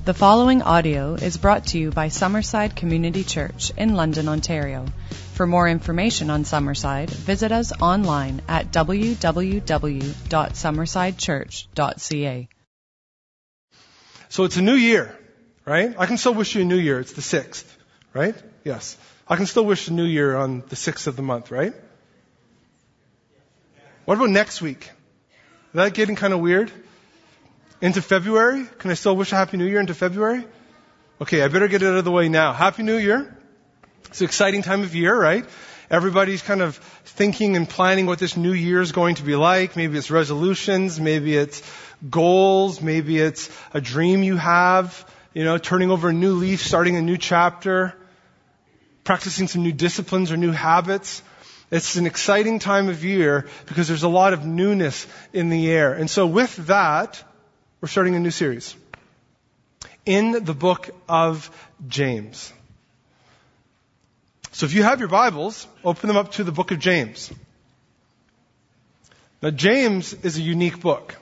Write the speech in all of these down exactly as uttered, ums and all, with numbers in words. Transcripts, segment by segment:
The following audio is brought to you by Summerside Community Church in London, Ontario. For more information on Summerside, visit us online at w w w dot summerside church dot c a. So it's a new year, right? I can still wish you a new year. It's the sixth, right? Yes. I can still wish a new year on the sixth of the month, right? What about next week? Is that getting kind of weird? Into February? Can I still wish a Happy New Year into February? Okay, I better get it out of the way now. Happy New Year. It's an exciting time of year, right? Everybody's kind of thinking and planning what this new year is going to be like. Maybe it's resolutions, maybe it's goals, maybe it's a dream you have, you know, turning over a new leaf, starting a new chapter, practicing some new disciplines or new habits. It's an exciting time of year because there's a lot of newness in the air. And so with that, we're starting a new series in the book of James. So if you have your Bibles, open them up to the book of James. Now, James is a unique book.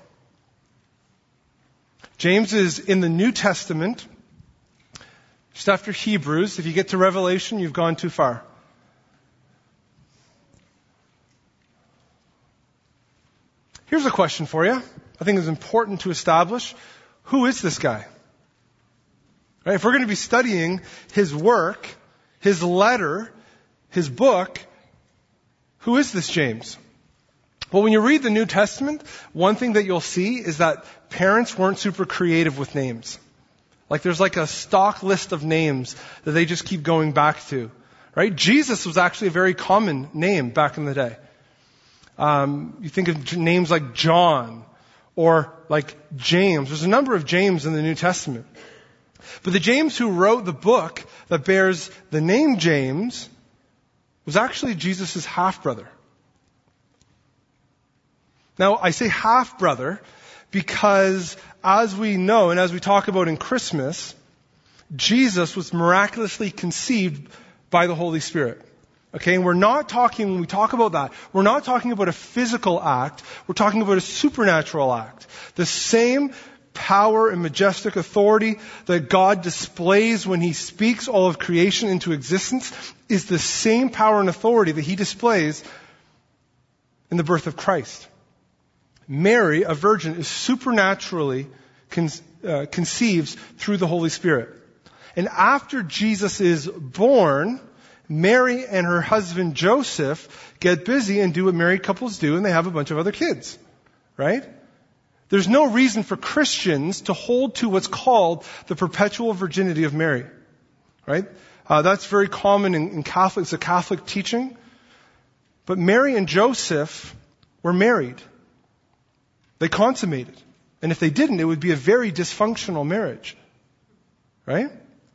James is in the New Testament, just after Hebrews. If you get to Revelation, you've gone too far. Here's a question for you. I think it's important to establish, who is this guy? Right? If we're going to be studying his work, his letter, his book, who is this James? Well, when you read the New Testament, one thing that you'll see is that parents weren't super creative with names. Like there's like a stock list of names that they just keep going back to. Right? Jesus was actually a very common name back in the day. Um, you think of names like John or like James. There's a number of James in the New Testament. But the James who wrote the book that bears the name James was actually Jesus' half-brother. Now, I say half-brother because as we know and as we talk about in Christmas, Jesus was miraculously conceived by the Holy Spirit. Okay, and we're not talking, when we talk about that, we're not talking about a physical act, we're talking about a supernatural act. The same power and majestic authority that God displays when He speaks all of creation into existence is the same power and authority that He displays in the birth of Christ. Mary, a virgin, is supernaturally con- uh, conceived through the Holy Spirit. And after Jesus is born, Mary and her husband Joseph get busy and do what married couples do, and they have a bunch of other kids, right? There's no reason for Christians to hold to what's called the perpetual virginity of Mary, right? Uh, that's very common in, in Catholic, it's a Catholic teaching. But Mary and Joseph were married. They consummated. And if they didn't, it would be a very dysfunctional marriage, right?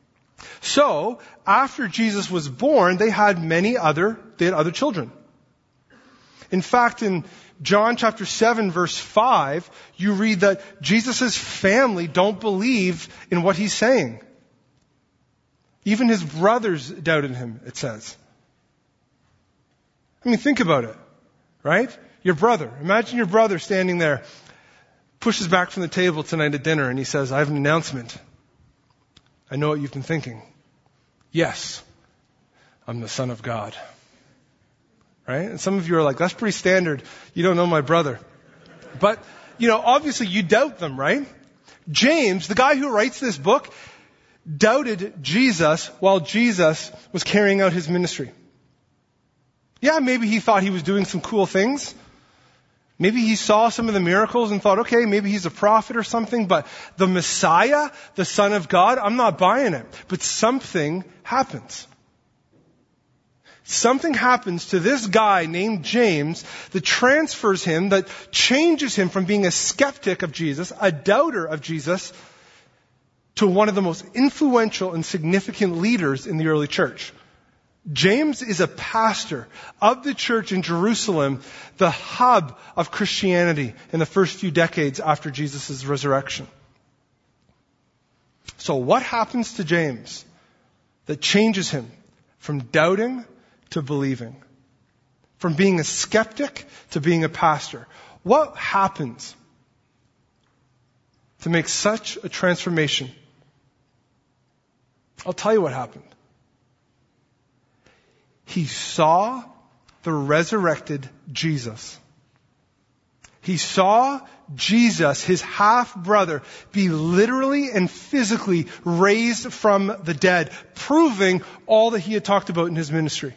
So, after Jesus was born, they had many other, they had other children. In fact, in John chapter seven, verse five, you read that Jesus' family don't believe in what He's saying. Even His brothers doubted Him, it says. I mean, think about it, right? Your brother. Imagine your brother standing there, pushes back from the table tonight at dinner, and he says, I have an announcement. I know what you've been thinking. Yes, I'm the Son of God. Right? And some of you are like, that's pretty standard. You don't know my brother. But, you know, obviously you doubt them, right? James, the guy who writes this book, doubted Jesus while Jesus was carrying out His ministry. Yeah, maybe he thought he was doing some cool things. Maybe he saw some of the miracles and thought, okay, maybe he's a prophet or something, but the Messiah, the Son of God, I'm not buying it. But something happens. Something happens to this guy named James that transfers him, that changes him from being a skeptic of Jesus, a doubter of Jesus, to one of the most influential and significant leaders in the early church. James is a pastor of the church in Jerusalem, the hub of Christianity in the first few decades after Jesus' resurrection. So what happens to James that changes him from doubting to believing? From being a skeptic to being a pastor? What happens to make such a transformation I'll tell you what happened. He saw the resurrected Jesus. He saw Jesus, his half-brother, be literally and physically raised from the dead, proving all that he had talked about in his ministry.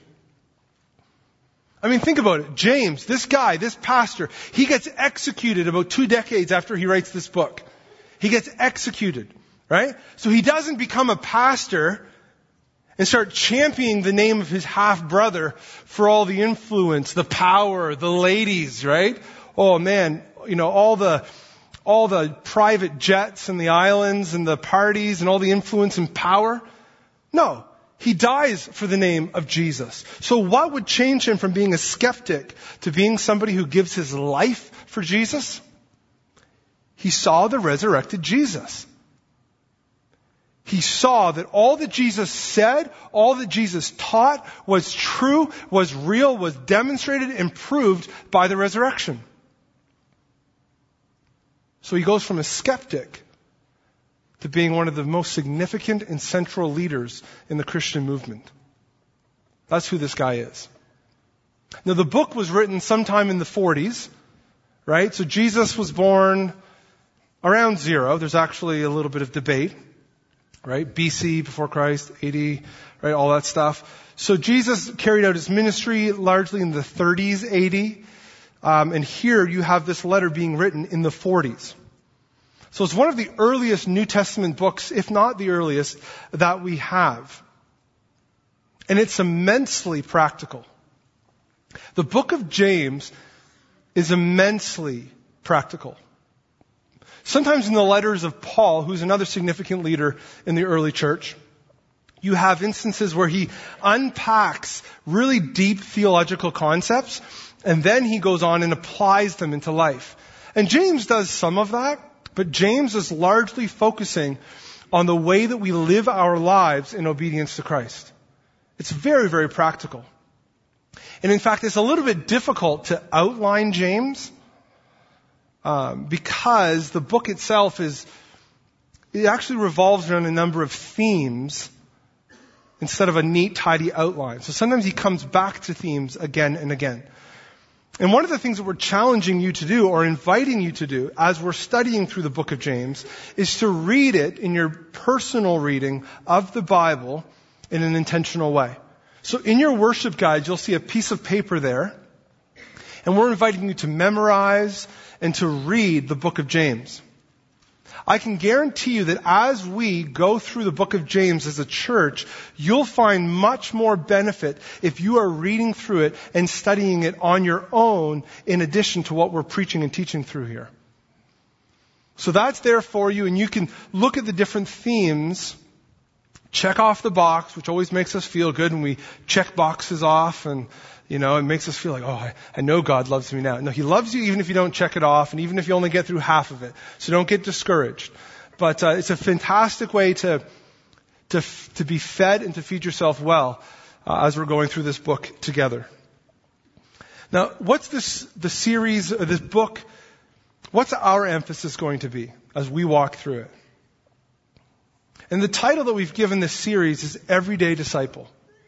I mean, think about it. James, this guy, this pastor, he gets executed about two decades after he writes this book. He gets executed, right? So he doesn't become a pastor and start championing the name of his half-brother for all the influence, the power, the ladies, right? Oh man, you know, all the, all the private jets and the islands and the parties and all the influence and power. No, he dies for the name of Jesus. So what would change him from being a skeptic to being somebody who gives his life for Jesus? He saw the resurrected Jesus. He saw that all that Jesus said, all that Jesus taught was true, was real, was demonstrated and proved by the resurrection. So he goes from a skeptic to being one of the most significant and central leaders in the Christian movement. That's who this guy is. Now the book was written sometime in the forties, right? So Jesus was born around zero. There's actually a little bit of debate, right? B C, before Christ, A D, right? All that stuff. So Jesus carried out his ministry largely in the thirties A D. Um, and here you have this letter being written in the forties. So it's one of the earliest New Testament books, if not the earliest, that we have. And it's immensely practical. The book of James is immensely practical. Sometimes in the letters of Paul, who's another significant leader in the early church, you have instances where he unpacks really deep theological concepts, and then he goes on and applies them into life. And James does some of that, but James is largely focusing on the way that we live our lives in obedience to Christ. It's very, very practical. And in fact, it's a little bit difficult to outline James, um, because the book itself is, it actually revolves around a number of themes instead of a neat, tidy outline. So sometimes he comes back to themes again and again. And one of the things that we're challenging you to do, or inviting you to do, as we're studying through the book of James, is to read it in your personal reading of the Bible in an intentional way. So in your worship guide, you'll see a piece of paper there, and we're inviting you to memorize and to read the book of James. I can guarantee you that as we go through the book of James as a church, you'll find much more benefit if you are reading through it and studying it on your own in addition to what we're preaching and teaching through here. So that's there for you, and you can look at the different themes, check off the box, which always makes us feel good when we check boxes off, and you know, it makes us feel like, oh, I, I know God loves me now. No, He loves you even if you don't check it off, and even if you only get through half of it. So don't get discouraged. But uh, it's a fantastic way to to to be fed and to feed yourself well uh, as we're going through this book together. Now, what's this the series, or this book? What's our emphasis going to be as we walk through it? And the title that we've given this series is Everyday Disciple.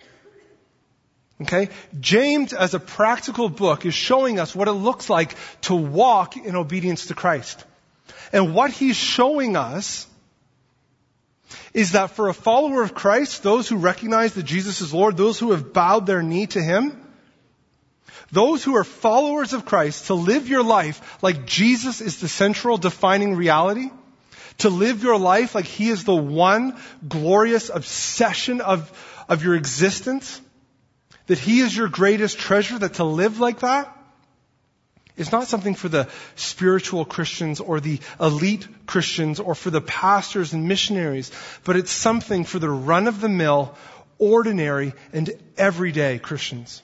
Okay? James, as a practical book, is showing us what it looks like to walk in obedience to Christ. And what he's showing us is that for a follower of Christ, those who recognize that Jesus is Lord, those who have bowed their knee to Him, those who are followers of Christ, to live your life like Jesus is the central defining reality, to live your life like He is the one glorious obsession of, of your existence, that He is your greatest treasure, that to live like that is not something for the spiritual Christians or the elite Christians or for the pastors and missionaries, but it's something for the run-of-the-mill, ordinary, and everyday Christians.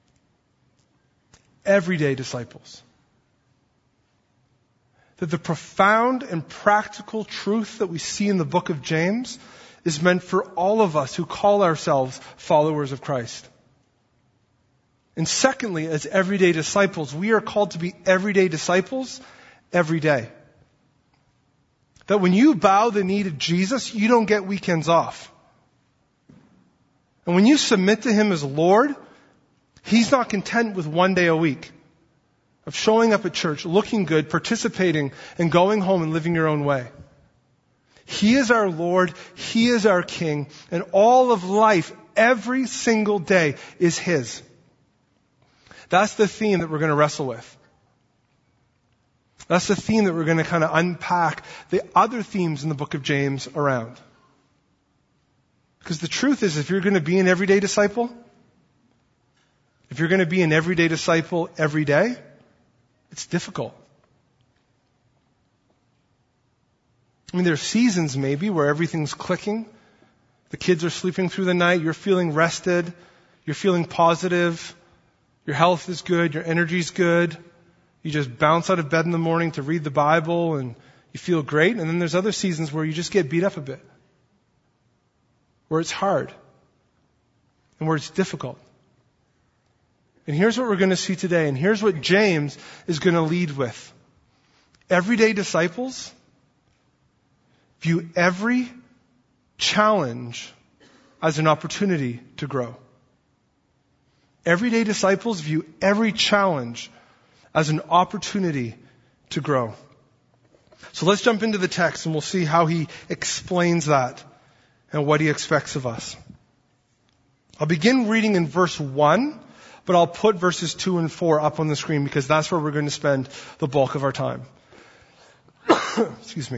Everyday disciples. That the profound and practical truth that we see in the book of James is meant for all of us who call ourselves followers of Christ. And secondly, as everyday disciples, we are called to be everyday disciples every day. That when you bow the knee to Jesus, you don't get weekends off. And when you submit to Him as Lord, He's not content with one day a week of showing up at church, looking good, participating, and going home and living your own way. He is our Lord, He is our King, and all of life, every single day, is His. That's the theme that we're going to wrestle with. That's the theme that we're going to kind of unpack the other themes in the book of James around. Because the truth is, if you're going to be an everyday disciple, if you're going to be an everyday disciple every day, it's difficult. I mean, there are seasons maybe where everything's clicking. The kids are sleeping through the night. You're feeling rested. You're feeling positive. Your health is good. Your energy's good. You just bounce out of bed in the morning to read the Bible and you feel great. And then there's other seasons where you just get beat up a bit. Where it's hard. And where it's difficult. And here's what we're going to see today. And here's what James is going to lead with. Everyday disciples view every challenge as an opportunity to grow. Everyday disciples view every challenge as an opportunity to grow. So let's jump into the text and we'll see how he explains that and what he expects of us. I'll begin reading in verse one, but I'll put verses two and four up on the screen because that's where we're going to spend the bulk of our time. Excuse me.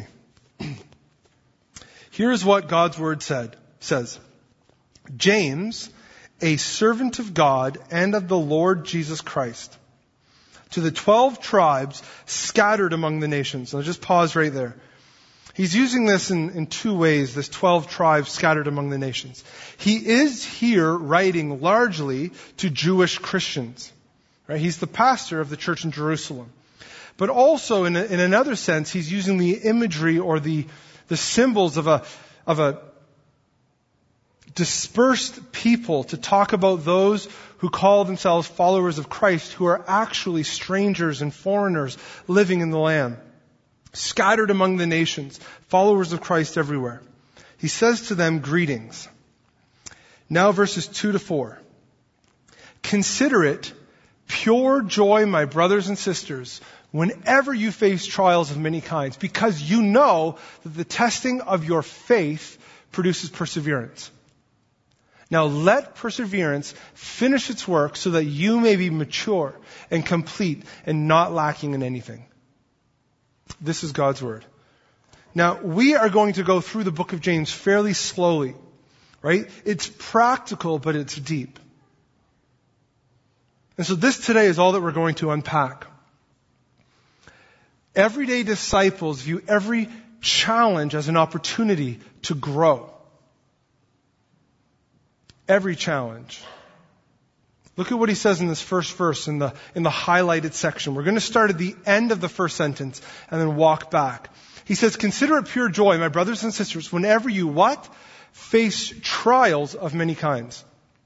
Here's what God's word said, says. James, a servant of God and of the Lord Jesus Christ, to the twelve tribes scattered among the nations. I'll just pause right there. He's using this in, in two ways, this twelve tribes scattered among the nations. He is here writing largely to Jewish Christians. Right? He's the pastor of the church in Jerusalem. But also, in, a, in another sense, he's using the imagery or the, the symbols of a, of a dispersed people to talk about those who call themselves followers of Christ, who are actually strangers and foreigners living in the land, scattered among the nations, followers of Christ everywhere. He says to them, greetings. Now verses two to four. Consider it pure joy, my brothers and sisters, whenever you face trials of many kinds, because you know that the testing of your faith produces perseverance. Now let perseverance finish its work so that you may be mature and complete and not lacking in anything. This is God's word. Now we are going to go through the book of James fairly slowly, right? It's practical, but it's deep. And so this today is all that we're going to unpack. Everyday disciples view every challenge as an opportunity to grow. Every challenge. Look at what he says in this first verse in the, in the highlighted section. We're going to start at the end of the first sentence and then walk back. He says, consider it pure joy, my brothers and sisters, whenever you what? Face trials of many kinds.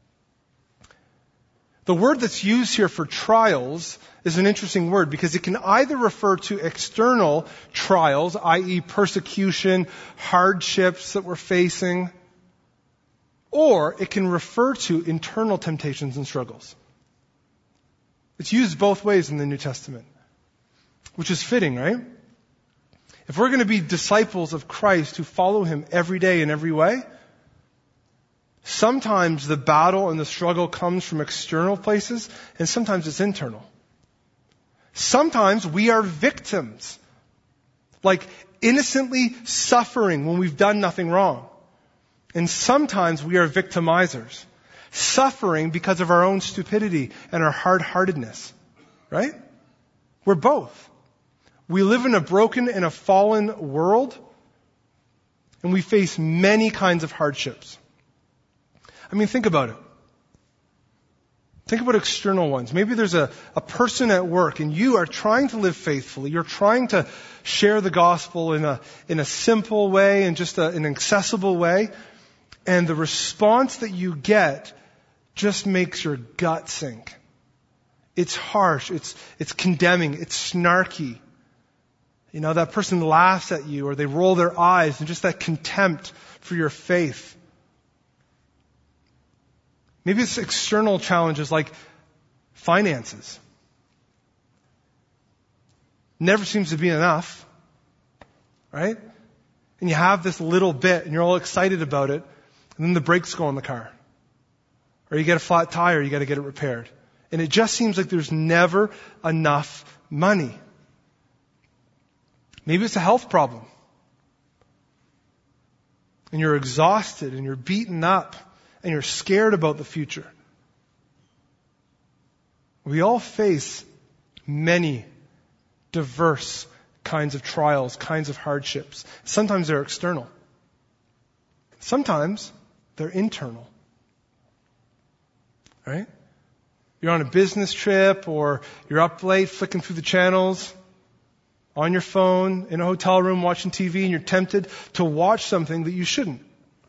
The word that's used here for trials is an interesting word because it can either refer to external trials, that is persecution, hardships that we're facing, or it can refer to internal temptations and struggles. It's used both ways in the New Testament, which is fitting, right? If we're going to be disciples of Christ who follow Him every day in every way, sometimes the battle and the struggle comes from external places, and sometimes it's internal. Sometimes we are victims, like innocently suffering when we've done nothing wrong. And sometimes we are victimizers, suffering because of our own stupidity and our hard-heartedness. Right? We're both. We live in a broken and a fallen world, and we face many kinds of hardships. I mean, think about it. Think about external ones. Maybe there's a, a person at work and you are trying to live faithfully. You're trying to share the gospel in a, in a simple way and just a, an accessible way. And the response that you get just makes your gut sink. It's harsh. It's, it's condemning. It's snarky. You know, that person laughs at you or they roll their eyes and just that contempt for your faith. Maybe it's external challenges like finances. Never seems to be enough, right? And you have this little bit and you're all excited about it, and then the brakes go on the car. Or you get a flat tire, you got to get it repaired. And it just seems like there's never enough money. Maybe it's a health problem. And you're exhausted and you're beaten up and you're scared about the future. We all face many diverse kinds of trials, kinds of hardships. Sometimes they're external. Sometimes they're internal. Right? You're on a business trip or you're up late flicking through the channels on your phone, in a hotel room watching T V, and you're tempted to watch something that you shouldn't.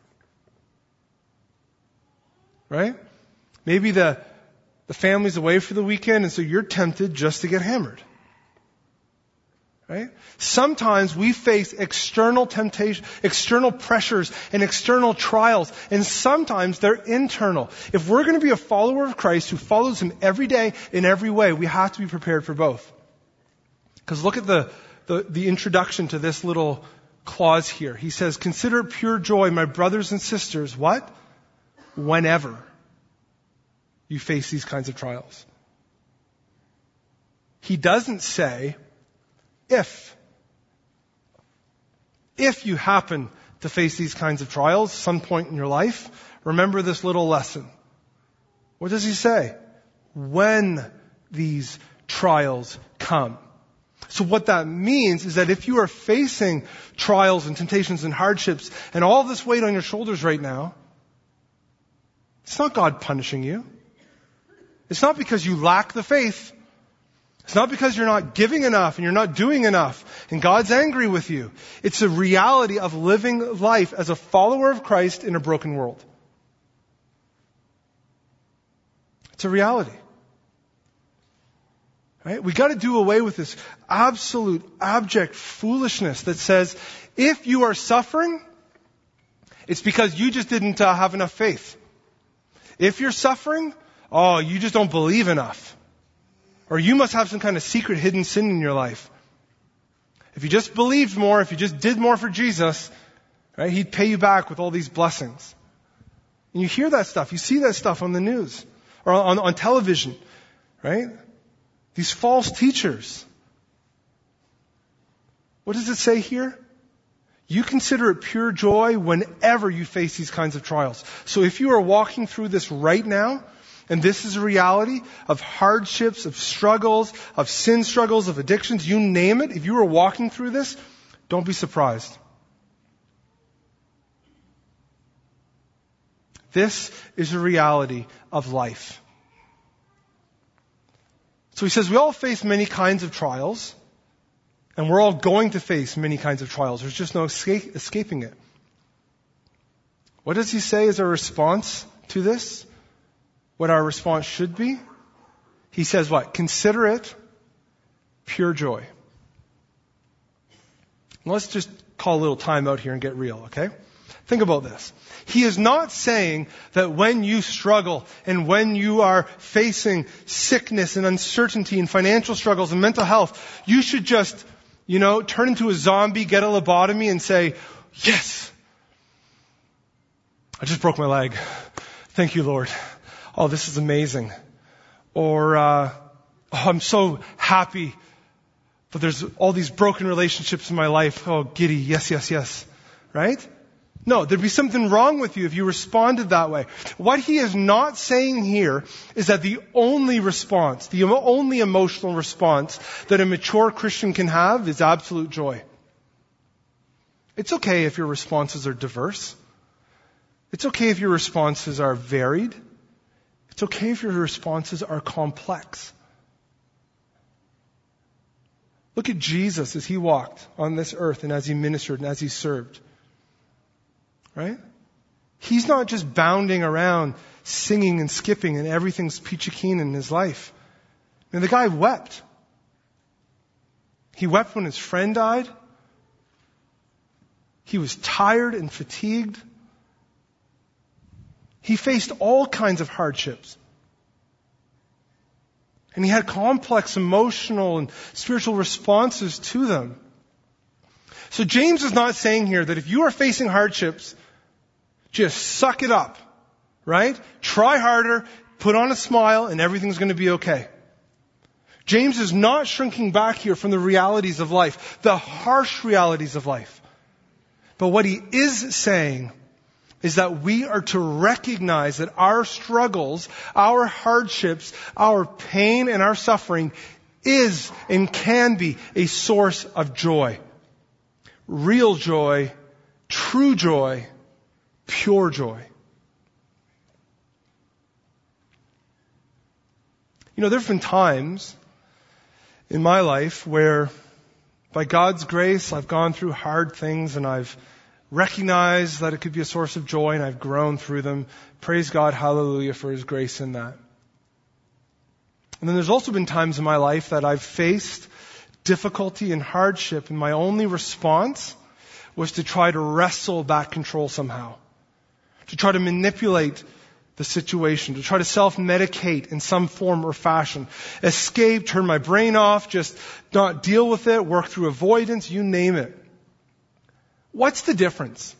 Right? Maybe the, the family's away for the weekend and so you're tempted just to get hammered. Right? Sometimes we face external temptation, external pressures and external trials, and sometimes they're internal. If we're going to be a follower of Christ who follows Him every day in every way, we have to be prepared for both. Because look at the, the, the introduction to this little clause here. He says, "Consider it pure joy, my brothers and sisters," what? Whenever you face these kinds of trials. He doesn't say, If, if you happen to face these kinds of trials some point in your life, remember this little lesson. What does he say? When these trials come. So what that means is that if you are facing trials and temptations and hardships and all this weight on your shoulders right now, it's not God punishing you. It's not because you lack the faith. It's not because you're not giving enough and you're not doing enough and God's angry with you. It's a reality of living life as a follower of Christ in a broken world. It's a reality. Right? We got to do away with this absolute, abject foolishness that says, if you are suffering, it's because you just didn't uh, have enough faith. If you're suffering, oh, you just don't believe enough. Or you must have some kind of secret hidden sin in your life. If you just believed more, if you just did more for Jesus, right, He'd pay you back with all these blessings. And you hear that stuff. You see that stuff on the news or on, on television, right? These false teachers. What does it say here? You consider it pure joy whenever you face these kinds of trials. So if you are walking through this right now, and this is a reality of hardships, of struggles, of sin struggles, of addictions, you name it. If you are walking through this, don't be surprised. This is a reality of life. So he says we all face many kinds of trials, and we're all going to face many kinds of trials. There's just no escape, escaping it. What does he say is our response to this? What our response should be? He says what? Consider it pure joy. Let's just call a little time out here and get real, okay? Think about this. He is not saying that when you struggle and when you are facing sickness and uncertainty and financial struggles and mental health, you should just, you know, turn into a zombie, get a lobotomy and say, yes, I just broke my leg. Thank you, Lord. Oh, this is amazing. Or, uh, oh, I'm so happy, but there's all these broken relationships in my life. Oh, giddy. Yes, yes, yes. Right? No, there'd be something wrong with you if you responded that way. What he is not saying here is that the only response, the only emotional response that a mature Christian can have is absolute joy. It's okay if your responses are diverse. It's okay if your responses are varied. It's okay if your responses are complex. Look at Jesus as he walked on this earth and as he ministered and as he served. Right? He's not just bounding around singing and skipping and everything's peachy keen in his life. I mean, the guy wept. He wept when his friend died. He was tired and fatigued. He faced all kinds of hardships. And he had complex emotional and spiritual responses to them. So James is not saying here that if you are facing hardships, just suck it up, right? Try harder, put on a smile, and everything's going to be okay. James is not shrinking back here from the realities of life, the harsh realities of life. But what he is saying is that we are to recognize that our struggles, our hardships, our pain, and our suffering is and can be a source of joy. Real joy, true joy, pure joy. You know, there have been times in my life where, by God's grace, I've gone through hard things and I've recognized that it could be a source of joy, and I've grown through them. Praise God, hallelujah, for His grace in that. And then there's also been times in my life that I've faced difficulty and hardship, and my only response was to try to wrestle back control somehow. To try to manipulate the situation, to try to self-medicate in some form or fashion. Escape, turn my brain off, just not deal with it, work through avoidance, you name it. What's the difference?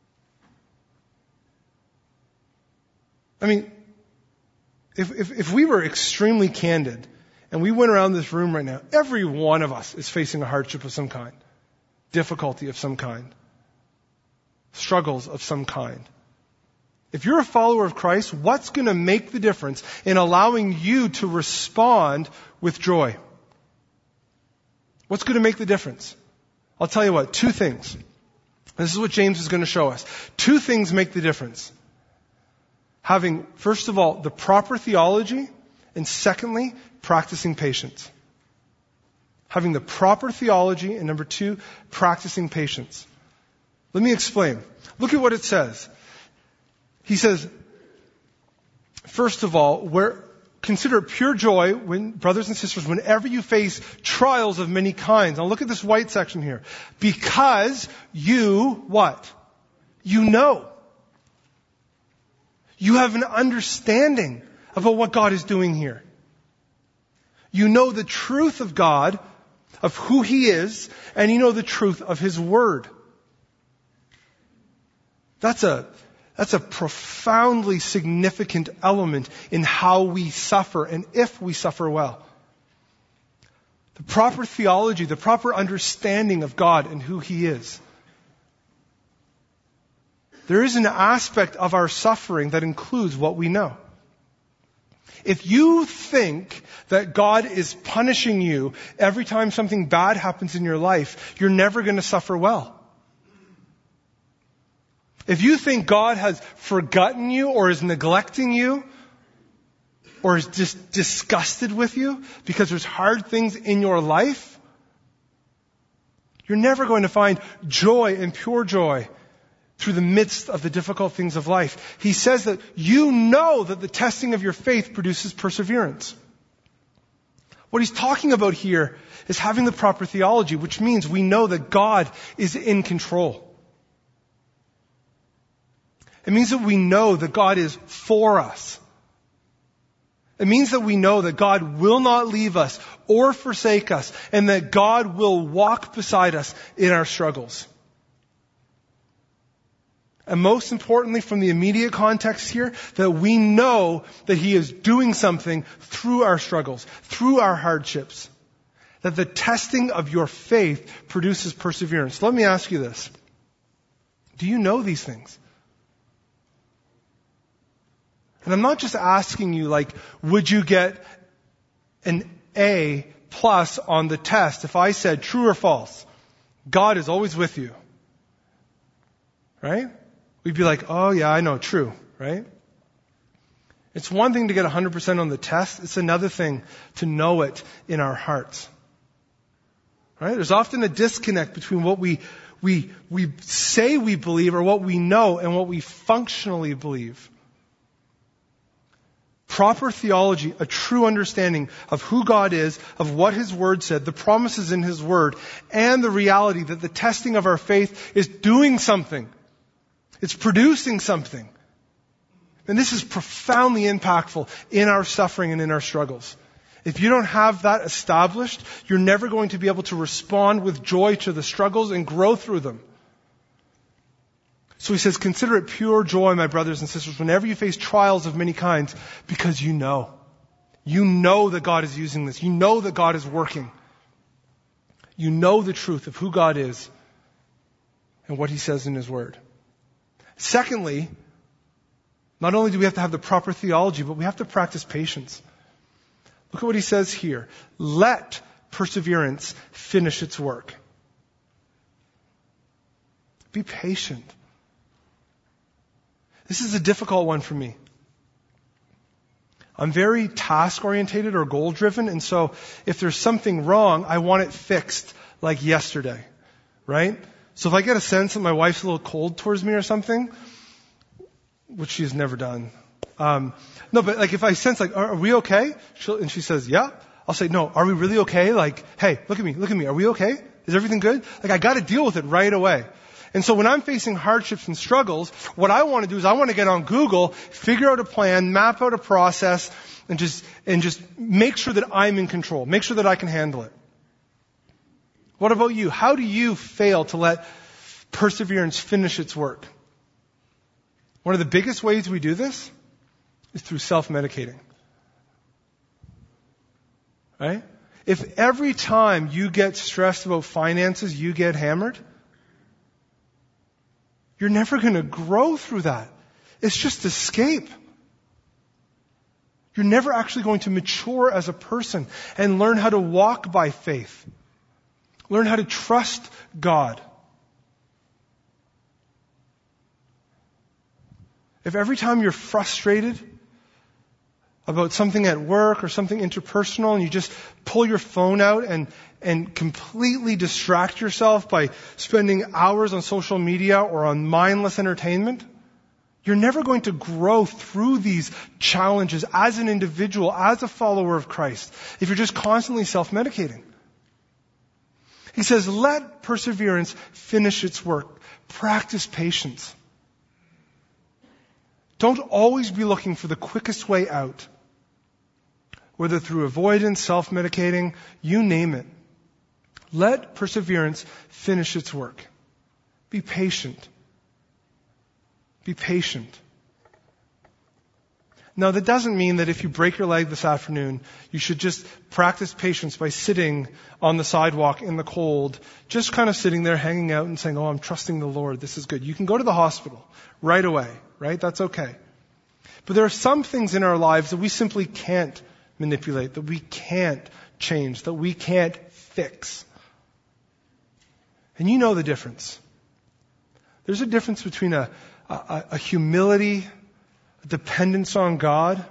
I mean, if, if, if we were extremely candid and we went around this room right now, every one of us is facing a hardship of some kind, difficulty of some kind, struggles of some kind. If you're a follower of Christ, what's going to make the difference in allowing you to respond with joy? What's going to make the difference? I'll tell you what, two things. This is what James is going to show us. Two things make the difference. Having, first of all, the proper theology, and secondly, practicing patience. Having the proper theology, and number two, practicing patience. Let me explain. Look at what it says. He says, first of all, where, consider it pure joy, when, brothers and sisters, whenever you face trials of many kinds. Now look at this white section here. Because you, what? You know. You have an understanding about what God is doing here. You know the truth of God, of who He is, and you know the truth of His Word. That's a That's a profoundly significant element in how we suffer and if we suffer well. The proper theology, the proper understanding of God and who He is. There is an aspect of our suffering that includes what we know. If you think that God is punishing you every time something bad happens in your life, you're never going to suffer well. If you think God has forgotten you or is neglecting you or is just disgusted with you because there's hard things in your life, you're never going to find joy and pure joy through the midst of the difficult things of life. He says that you know that the testing of your faith produces perseverance. What he's talking about here is having the proper theology, which means we know that God is in control. It means that we know that God is for us. It means that we know that God will not leave us or forsake us, and that God will walk beside us in our struggles. And most importantly, from the immediate context here, that we know that He is doing something through our struggles, through our hardships. That the testing of your faith produces perseverance. Let me ask you this. Do you know these things? And I'm not just asking you, like, would you get an A plus on the test if I said true or false? God is always with you. Right? We'd be like, oh yeah, I know, true. Right? It's one thing to get one hundred percent on the test. It's another thing to know it in our hearts. Right? There's often a disconnect between what we, we, we say we believe or what we know and what we functionally believe. Proper theology, a true understanding of who God is, of what His Word said, the promises in His Word, and the reality that the testing of our faith is doing something. It's producing something. And this is profoundly impactful in our suffering and in our struggles. If you don't have that established, you're never going to be able to respond with joy to the struggles and grow through them. So he says, consider it pure joy, my brothers and sisters, whenever you face trials of many kinds, because you know. You know that God is using this. You know that God is working. You know the truth of who God is and what he says in his word. Secondly, not only do we have to have the proper theology, but we have to practice patience. Look at what he says here. Let perseverance finish its work. Be patient. This is a difficult one for me. I'm very task-orientated or goal-driven, and so if there's something wrong, I want it fixed like yesterday, right? So if I get a sense that my wife's a little cold towards me or something, which she has never done, um, no, but like if I sense like, are, are we okay? She'll, and she says, yeah. I'll say, no, are we really okay? Like, hey, look at me, look at me. Are we okay? Is everything good? Like I got to deal with it right away. And so when I'm facing hardships and struggles, what I want to do is I want to get on Google, figure out a plan, map out a process, and just, and just make sure that I'm in control. Make sure that I can handle it. What about you? How do you fail to let perseverance finish its work? One of the biggest ways we do this is through self-medicating. Right? If every time you get stressed about finances, you get hammered, you're never going to grow through that. It's just escape. You're never actually going to mature as a person and learn how to walk by faith. Learn how to trust God. If every time you're frustrated about something at work or something interpersonal and you just pull your phone out and and completely distract yourself by spending hours on social media or on mindless entertainment, you're never going to grow through these challenges as an individual, as a follower of Christ, if you're just constantly self-medicating. He says, let perseverance finish its work. Practice patience. Don't always be looking for the quickest way out. Whether through avoidance, self-medicating, you name it. Let perseverance finish its work. Be patient. Be patient. Now, that doesn't mean that if you break your leg this afternoon, you should just practice patience by sitting on the sidewalk in the cold, just kind of sitting there hanging out and saying, oh, I'm trusting the Lord. This is good. You can go to the hospital right away, right? That's okay. But there are some things in our lives that we simply can't manipulate, that we can't change, that we can't fix. And you know the difference. There's a difference between a, a, a humility, a dependence on God,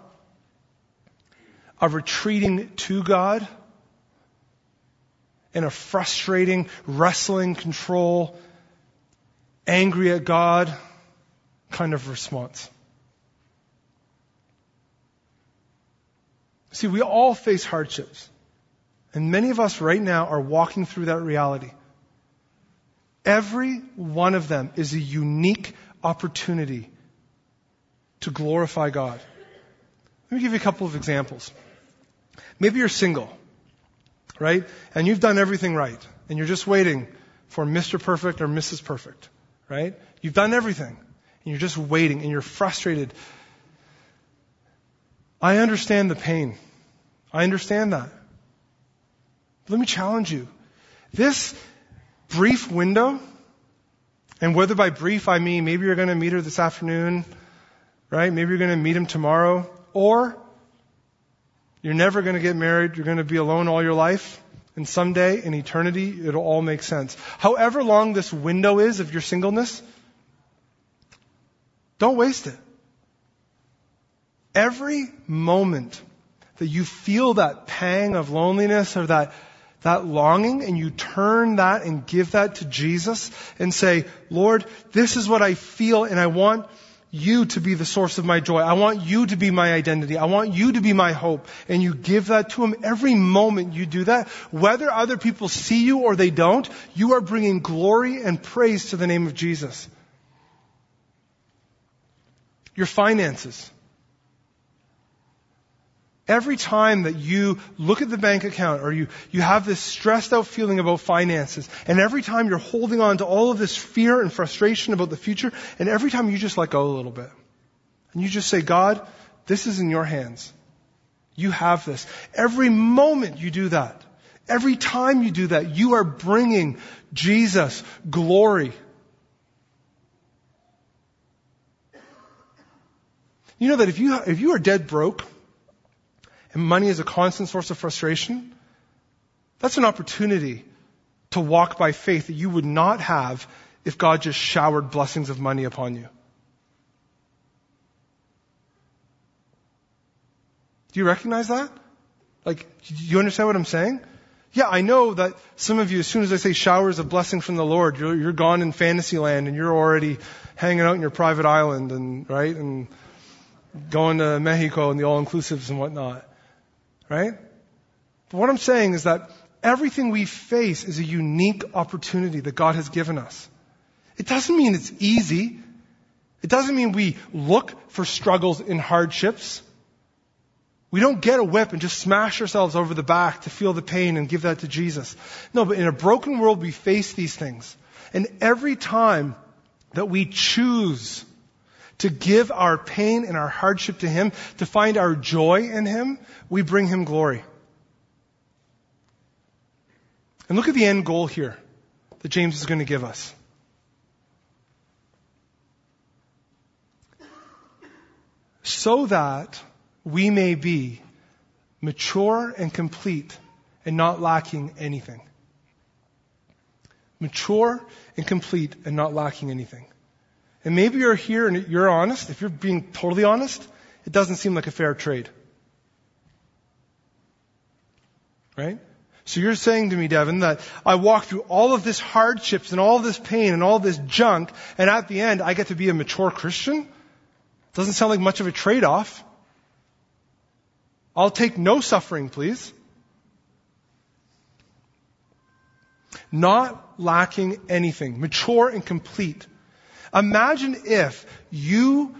a retreating to God, and a frustrating, wrestling, control, angry at God kind of response. See, we all face hardships. And many of us right now are walking through that reality. Every one of them is a unique opportunity to glorify God. Let me give you a couple of examples. Maybe you're single, right? And you've done everything right. And you're just waiting for Mister Perfect or Missus Perfect, right? You've done everything. And you're just waiting and you're frustrated. I understand the pain. I understand that. Let me challenge you. This brief window, and whether by brief I mean maybe you're going to meet her this afternoon, right? Maybe you're going to meet him tomorrow, or you're never going to get married. You're going to be alone all your life, and someday in eternity it'll all make sense. However long this window is of your singleness, don't waste it. Every moment that you feel that pang of loneliness or that that longing, and you turn that and give that to Jesus and say, Lord, this is what I feel, and I want you to be the source of my joy. I want you to be my identity. I want you to be my hope. And you give that to him. Every moment you do that, whether other people see you or they don't, you are bringing glory and praise to the name of Jesus. Your finances. Every time that you look at the bank account or you, you have this stressed out feeling about finances, and every time you're holding on to all of this fear and frustration about the future, and every time you just let go a little bit, and you just say, God, this is in your hands. You have this. Every moment you do that, every time you do that, you are bringing Jesus glory. You know that if you, if you are dead broke, and money is a constant source of frustration, that's an opportunity to walk by faith that you would not have if God just showered blessings of money upon you. Do you recognize that? Like, do you understand what I'm saying? Yeah, I know that some of you, as soon as I say showers of blessing from the Lord, you're, you're gone in fantasy land and you're already hanging out in your private island and, right, and going to Mexico and the all-inclusives and whatnot. Right? But what I'm saying is that everything we face is a unique opportunity that God has given us. It doesn't mean it's easy. It doesn't mean we look for struggles and hardships. We don't get a whip and just smash ourselves over the back to feel the pain and give that to Jesus. No, but in a broken world, we face these things. And every time that we choose to give our pain and our hardship to Him, to find our joy in Him, we bring Him glory. And look at the end goal here that James is going to give us. So that we may be mature and complete and not lacking anything. Mature and complete and not lacking anything. And maybe you're here and you're honest. If you're being totally honest, it doesn't seem like a fair trade. Right? So you're saying to me, Devin, that I walk through all of this hardships and all this pain and all this junk, and at the end I get to be a mature Christian? Doesn't sound like much of a trade-off. I'll take no suffering, please. Not lacking anything. Mature and complete. Imagine if you,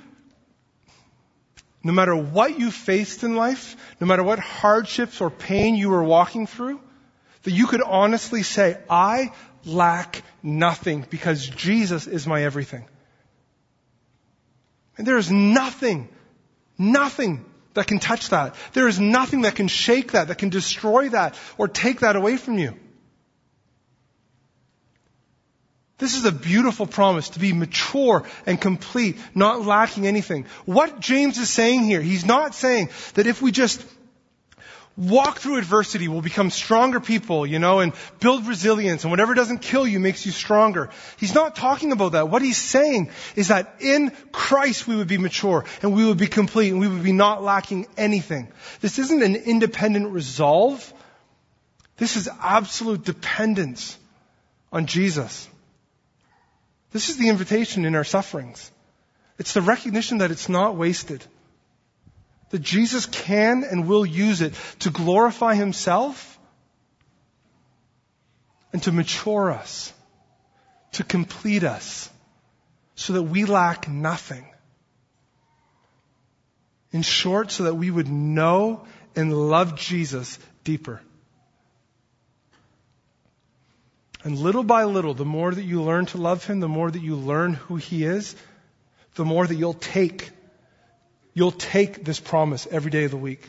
no matter what you faced in life, no matter what hardships or pain you were walking through, that you could honestly say, I lack nothing because Jesus is my everything. And there is nothing, nothing that can touch that. There is nothing that can shake that, that can destroy that or take that away from you. This is a beautiful promise to be mature and complete, not lacking anything. What James is saying here, he's not saying that if we just walk through adversity, we'll become stronger people, you know, and build resilience, and whatever doesn't kill you makes you stronger. He's not talking about that. What he's saying is that in Christ we would be mature, and we would be complete, and we would be not lacking anything. This isn't an independent resolve. This is absolute dependence on Jesus. This is the invitation in our sufferings. It's the recognition that it's not wasted. That Jesus can and will use it to glorify Himself and to mature us, to complete us, so that we lack nothing. In short, so that we would know and love Jesus deeper. And little by little, the more that you learn to love Him, the more that you learn who He is, the more that you'll take You'll take this promise every day of the week.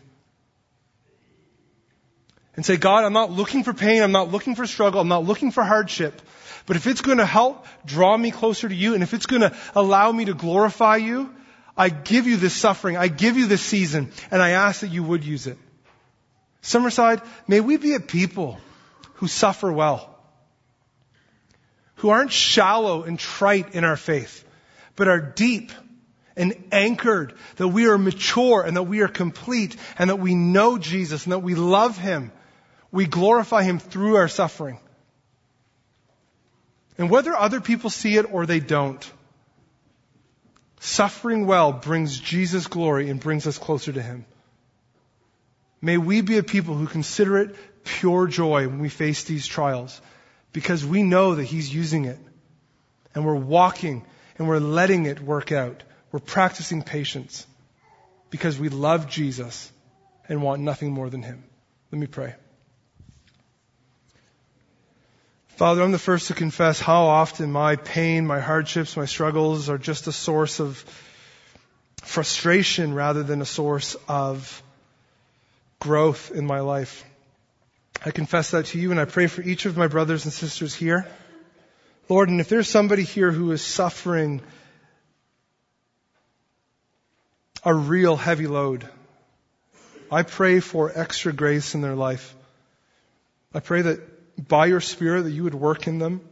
And say, God, I'm not looking for pain. I'm not looking for struggle. I'm not looking for hardship. But if it's going to help draw me closer to You, and if it's going to allow me to glorify You, I give You this suffering. I give You this season. And I ask that You would use it. Summerside, may we be a people who suffer well. Who aren't shallow and trite in our faith, but are deep and anchored, that we are mature and that we are complete and that we know Jesus and that we love Him. We glorify Him through our suffering. And whether other people see it or they don't, suffering well brings Jesus glory and brings us closer to Him. May we be a people who consider it pure joy when we face these trials, because we know that He's using it and we're walking and we're letting it work out. We're practicing patience because we love Jesus and want nothing more than him. Let me pray. Father, I'm the first to confess how often my pain, my hardships, my struggles are just a source of frustration rather than a source of growth in my life. I confess that to you, and I pray for each of my brothers and sisters here. Lord, and if there's somebody here who is suffering a real heavy load, I pray for extra grace in their life. I pray that by your Spirit that you would work in them,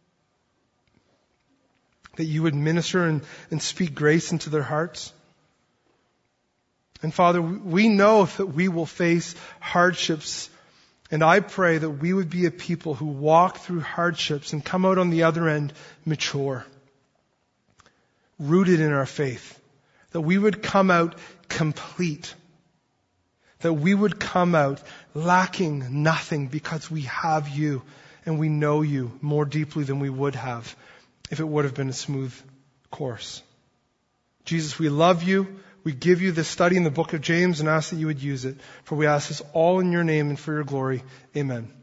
that you would minister and, and speak grace into their hearts. And Father, we know that we will face hardships, and I pray that we would be a people who walk through hardships and come out on the other end mature, rooted in our faith, that we would come out complete, that we would come out lacking nothing because we have you and we know you more deeply than we would have if it would have been a smooth course. Jesus, we love you. We give you this study in the book of James and ask that you would use it. For we ask this all in your name and for your glory. Amen.